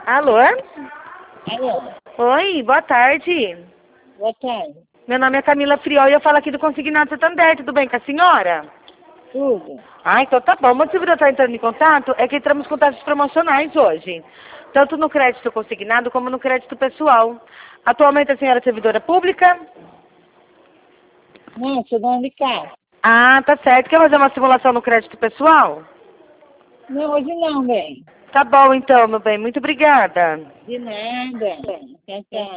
Alô? Alô, Oi, boa tarde. boa tarde. Meu nome é Camila Friol e eu falo aqui do Consignado Santander. Tudo bem com a senhora? Tudo. Então tá bom. O motivo de eu estar entrando em contato é que entramos com taxas promocionais hoje. Tanto no crédito consignado como no crédito pessoal. Atualmente a senhora é servidora pública? Não, sou dona de casa. Tá certo. Quer fazer uma simulação no crédito pessoal? Não, hoje não, bem. Tá bom então, meu bem. Muito obrigada. De nada. Tchau, tchau.